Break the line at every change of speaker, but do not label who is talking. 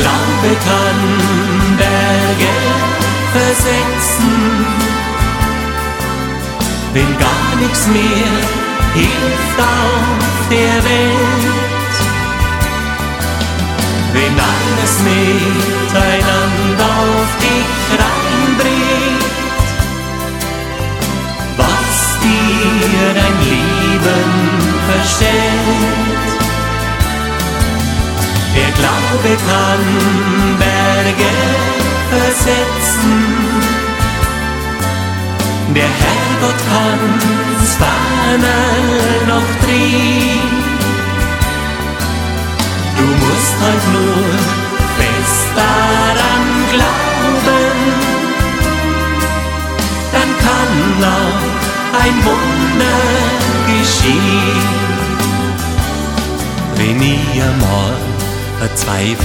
Glaube kann Berge versetzen, wenn gar nichts mehr hilft auf der Welt, wenn alles miteinander auf dich reinbricht, was dir dein Leben verstellt. Der Glaube kann Berge versetzen, der Herrgott kann's ferner noch drehen. Du musst halt nur fest daran glauben, dann kann auch ein Wunder geschehen. Wenn ihr mal verzweifelt